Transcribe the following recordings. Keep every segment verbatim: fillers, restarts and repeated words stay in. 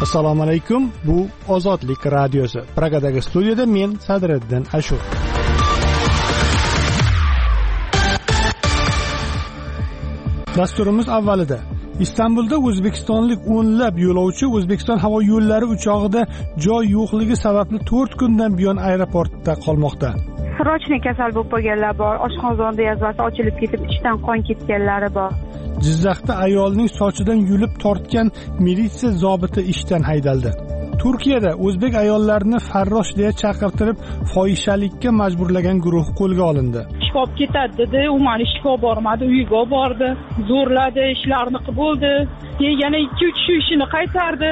Assalomu alaykum. Bu Ozodlik radiosi. Pragadagi studiyada men Sadriddin Ashur. Dasturimiz avvalida Istanbulda o'zbekistonlik o'nlab yo'lovchi O'zbekiston havo yo'llari uchog'ida joy yo'qligi sababli to'rt kundan buyon aeroportda qolmoqda. Srochniy kasal bo'lib qolganlar bor, oshqozon yazvasi ochilib ketib, ichdan qon ketganlari bor. Jizzaxda ayolning sochidan yulib tortgan militsiya zobiti ishdan haydaldi. Turkiyada o'zbek ayollarini farrosh deya chaqirtirib, fohishalikka majburlagan guruh qo'lga olindi. Ishga olib ketadi dedi, u meni ishga olib bormadi, uyiga bordi, zo'rladi, ishlarni qilib bo'ldi. Keyin yana ikki uch shu ishini qaytardi.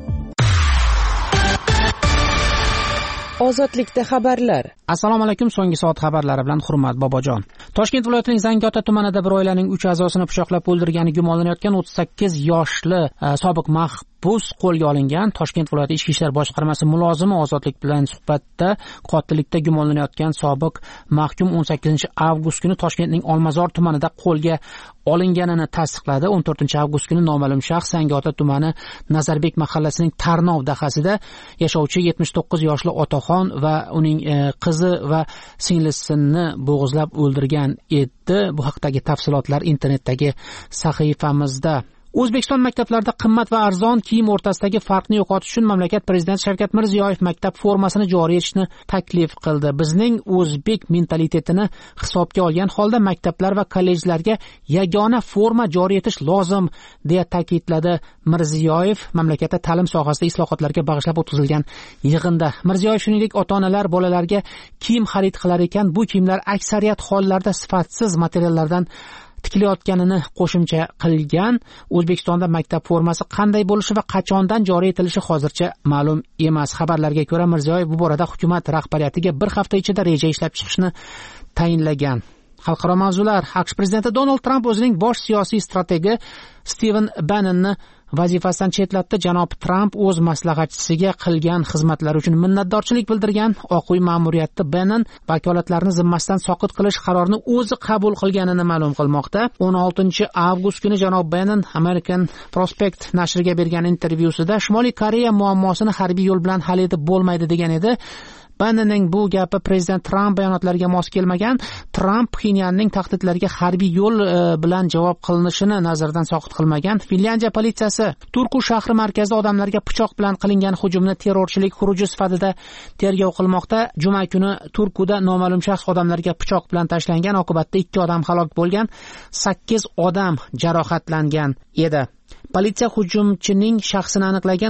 Ozodlikda xabarlar. Assalomu alaykum. So'nggi soat xabarlari bilan Hurmat Bobojon. Toshkent viloyatining Zangiota tumanida bir oilaning uch a'zosini pichoqlab o'ldirgani gumonlanayotgan o'ttiz sakkiz yoshli e, sobiq mahbus qo'lga olingan. Toshkent viloyati Ichki ishlar boshqarmasi mulozimi Ozodlik bilan suhbatda qotillikda gumonlanayotgan sobiq mahkum o'n sakkizinchi avgust kuni Toshkentning Olmazor tumanida qo'lga olinganini tasdiqladi. o'n to'rtinchi avgust kuni noma'lum shaxs Zangiota tumani Nazarbek mahallasining Tarnov dahasida yashovchi yetmish to'qqiz yoshli otaxon va uning e, qizi va singlisini bo'g'izlab o'ldirgan edi. Bu haqdagi tafsilotlar internetdagi sahifamizda. O'zbekiston maktablarida qimmat va arzon kiyim o'rtasidagi farqni yo'qotish uchun mamlakat prezidenti Shavkat Mirziyoyev maktab formasini joriy etishni taklif qildi. Bizning o'zbek mentalitetini hisobga olgan holda maktablar va kollejlarga yagona forma joriy etish lozim, deya ta'kidladi Mirziyoyev mamlakatda ta'lim sohasida islohotlarga bag'ishlab o'tkazilgan yig'inda. Mirziyoyev shuningdek ota-onalar bolalarga kiyim xarid qilar ekan, bu kiyimlar aksariyat hollarda sifatsiz materiallardan tikilayotganini qo'shimcha qilgan. O'zbekistonda maktab formasi qanday bo'lishi va qachondan joriy etilishi hozircha ma'lum emas. Xabarlarga ko'ra, Mirziyoyev bu borada hukumat rahbariyatiga bir hafta ichida reja ishlab chiqishni tayinlagan. Xalqaro mavzular. AQSh prezidenti Donald Tramp o'zining bosh siyosiy strategi Stiven Bannonni vazifasidan chetlatdi. Janob Tramp o'z maslahatchisiga qilgan xizmatlari uchun minnatdorchilik bildirgan. Oq uy ma'muriyati Bannon vakolatlarini zimmasidan soqit qilish qarorini o'zi qabul qilganini ma'lum qilmoqda. o'n oltinchi avgust kuni janob Bannon American Prospect nashriga bergan intervyusida Shimoliy Koreya muammosini harbiy yo'l bilan hal etib bo'lmaydi degan edi. Bannonning bu gapi prezident Tramp bayonotlariga mos kelmagan. Tramp Pxenyanning tahdidlariga harbiy yo'l e, bilan javob qilinishini nazardan soqit qilmagan. Finlyandiya politsiyasi Turku shahri markazida odamlarga pichoq bilan qilingan hujumni terrorchilik xuruji sifatida tergov qilmoqda. Juma kuni Turkuda noma'lum shaxs odamlarga pichoq bilan tashlangan, oqibatda ikki odam halok bo'lgan, sakkiz odam jarohatlangan edi. Politsiya hujumchining shaxsini aniqlagan.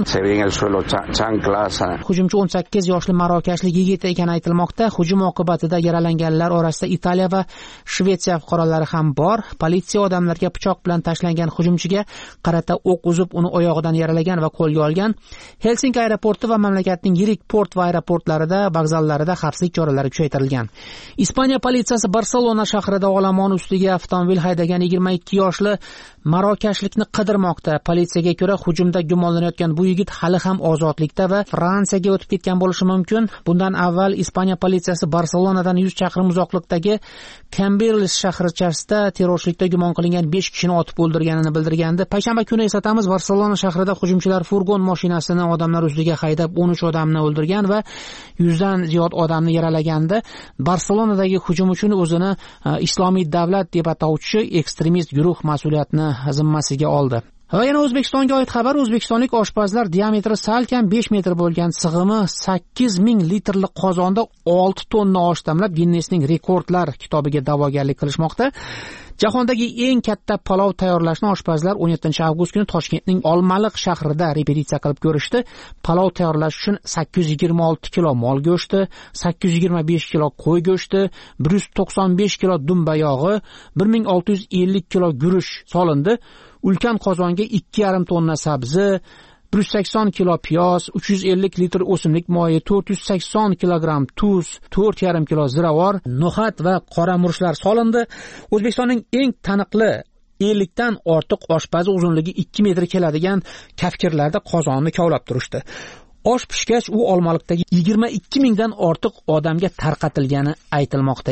Hujumchi o'n sakkiz yoshli marokashlik yigit ekani aytilmoqda. Hujum oqibatida yaralanganlar orasida Italiya va Shvetsiya fuqarolari ham bor. Politsiya odamlarga pichoq bilan tashlangan hujumchiga qarata o'q uzib, uni oyog'idan yaralagan va qo'lga olgan. Helsinki aeroporti va mamlakatning yirik port va aeroportlarida, vokzallarida xavfsizlik choralari kuchaytirilgan. Ispaniya politsiyasi Barselona shahrida olomon ustiga avtomobil haydagan yigirma ikki yoshli marokashlikni qidirmoqda. Politsiyaga ko'ra, hujumda gumonlanayotgan bu yigit hali ham ozodlikda va Fransiyaga o'tib ketgan bo'lishi mumkin. Bundan avval Ispaniya politsiyasi Barselonadan yuz chaqirim uzoqlikdagi Cambrils shahrichasida terrorchilikda gumon qilingan besh kishini otib o'ldirganini bildirgandi. Payshanba kuni eslatamiz, Barselona shahrida hujumchilar furgon mashinasini odamlar ustiga haydab o'n uch odamni o'ldirgan va yuzdan ziyod odamni yaralagandi. Barselonadagi hujum uchun o'zini Islomiy davlat deb atovchi ekstremist guruh mas'uliyatni zimmasiga oldi. Va yana O'zbekistonga oid xabar. O'zbekistonlik oshpazlar diametri salkam besh metr bo'lgan sig'imi sakkiz ming litrli qozonda olti tonna osh damlab Ginnesning rekordlar kitobiga da'vogarlik qilishmoqda. Jahondagi eng katta palov tayyorlashni oshpazlar o'n yettinchi avgust kuni Toshkentning Olmaliq shahrida repetitsiya qilib ko'rishdi. Palov tayyorlash uchun sakkiz yuz yigirma olti kilo mol go'shti, sakkiz yuz yigirma besh kilo qo'y go'shti, bir yuz to'qson besh kilo dumba yog'i, bir ming olti yuz ellik kilo guruch solindi. Ulkan qozonga ikki yarim tonna sabzi, bir yuz sakson kilo piyoz, uch yuz ellik litr o'simlik moyi, to'rt yuz sakson kilogramm tuz, to'rt yarim kilo ziravor, no'xat va qora murchlar solindi. O'zbekistonning eng taniqli ellikdan ortiq oshpazi uzunligi ikki metr keladigan kafkirlarda qozonni kovlab turishdi. Osh pishgach, u Olmaliqdagi yigirma ikki mingdan ortiq odamga tarqatilgani aytilmoqda.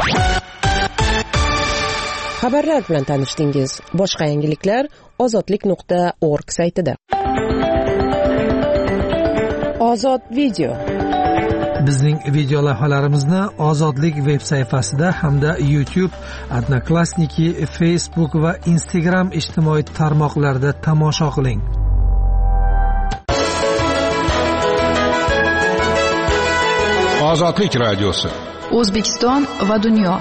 Xabarlar bilan tanishdingiz. Boshqa yangiliklar ozodlik nuqta org saytida. Ozod video. Bizning video lavhalarimizni Ozodlik veb sayfasida hamda YouTube, Odnoklassniki, Facebook va Instagram ijtimoiy tarmoqlarida tomosha qiling. Ozodlik radiosi. O'zbekiston va dunyo.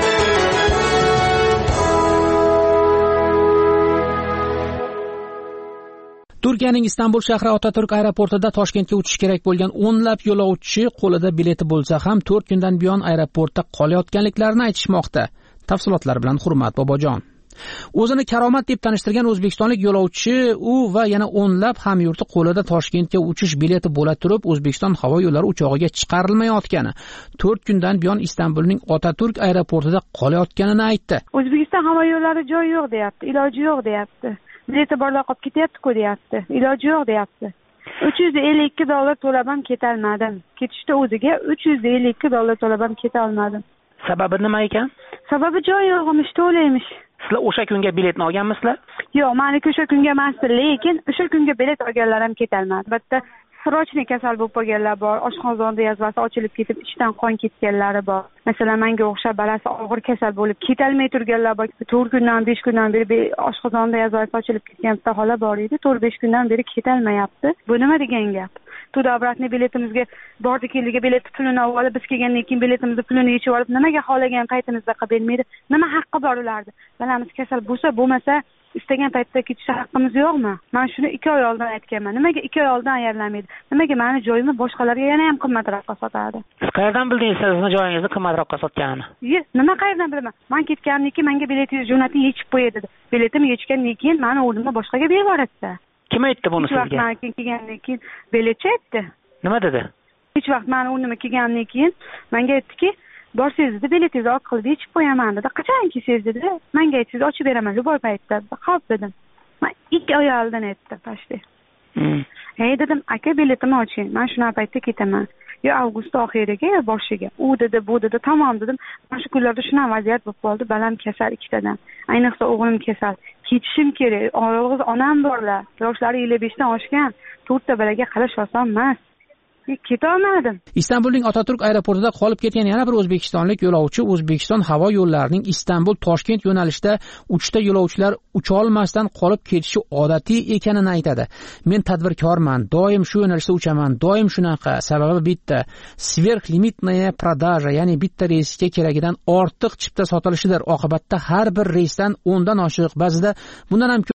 Turkiyaning Istanbul shahri Otaturk aeroportida Toshkentga uchish kerak bo'lgan o'nlab yo'lovchi qo'lida bileti bo'lsa ham to'rt kundan buyon aeroportda qolayotganliklarini aytishmoqda. Tafsilotlar bilan Hurmat Bobojon. O'zini karomat deb tanishtirgan o'zbekistonlik yo'lovchi u va yana o'nlab hamyurti qo'lida Toshkentga uchish bileti bo'la turib O'zbekiston havo yo'llari uchog'iga chiqarilmayotgani, to'rt kundan buyon Istanbulning Otaturk aeroportida qolayotganini aytdi. O'zbekiston havo yo'llari joy yo'q deyapti, iloji yo'q deyapti. Bileti borlar qolib ketyapti-ku deyapti. Iloji yo'q deyapti. uch yuz ellik ikki dollar to'lab ham ketolmadim. Ketishda o'ziga uch yuz ellik ikki dollar to'lab ham keta olmadim. Sababi nima ekan? Sababi joy yo'qmish, to'laymish. Sizlar o'sha kunga biletni olganmisizlar? Yo'q, meniki o'sha kunga emas, lekin o'sha kunga bilet olganlar ham ketolmadi. Bitta srochniy kasal bo'lib qolganlar bor, oshqozonda yazvasi ochilib ketib, ichdan qon ketganlari bor. Masalan, menga o'xshab balasi og'ir kasal bo'lib ketolmay turganlar bor. to'rt kundan besh kundan beri oshqozonda yazvasi ochilib ketgan bitta hola bor edi. to'rt besh kundan beri ketolmayapti. Bu nima degan gap? Tudobratni biletimizga bordi keldiga bilet pulini olib, biz kelgandan keyin biletimizni pulini yechib olib, nimaga xohlagan paytimizda qilib bermaydi? Nima haqqi bor ularda? Balamiz kasal bo'lsa, bo'lmasa istagan paytda ketishga haqqimiz yo'qmi? Men shuni ikki oy oldin aytganman. Nimaga ikki oy oldin ayarlamaydi? Nimaga meni joyimni boshqalarga yana ham qimmatroqqa sotadi? Siz qayerdan bildingiz sizni joyingizni qimmatroqqa sotganini? Yo'q, nima qayerdan bilaman? Men ketgandan keyin menga biletingiz jo'natib yechib qo'ydi dedi. Biletim yechgandan keyin meni o'rnimga boshqaga berib yuboradi. Kim aytdi buni sizga? Hech vaqt men kelgandan keyin biletchi aytdi. Nima dedi? Hech vaqt meni o'rnimga kelgandan keyin menga aytdiki, borsangiz dedi, biletingizni olib qilib yechib qo'yaman dedi. Qachon kelsangiz dedi, menga aytsangiz ochib beraman, любой paytda. Xo'p dedim. Men ikki oy oldin aytdi pashti. Hmm. Ey dedim, aka biletimni oching. Men shuna paytda ketaman. Yo avgust oxiriga yo boshiga. U dedi, bu dedi, tamom dedim. Mana shu kunlarda shuna vaziyat bo'lib qoldi. Balam kasal ikkitadan. Ayniqsa o'g'lim kasal. Ketishim kerak. Yolg'iz onam borlar. Yoshlari ellik beshdan oshgan. to'rtta balaga qarash oson emas. Ketolmadim. Istanbulning Otaturk aeroportida qolib ketgan yana bir o'zbekistonlik yo'lovchi O'zbekiston havo yo'llarining Istanbul Toshkent yo'nalishida uchta yo'lovchilar ucha olmasdan qolib ketishi odatiy ekanini aytadi. Men tadbirkorman, doim shu yo'nalishda uchaman, doim shunaqa. Sababi bitta, sverxlimitnaya prodaja, ya'ni bitta reysga keragidan ortiq chipta sotilishidir. Oqibatda har bir reysdan o'ndan oshiq, ba'zida bundan ham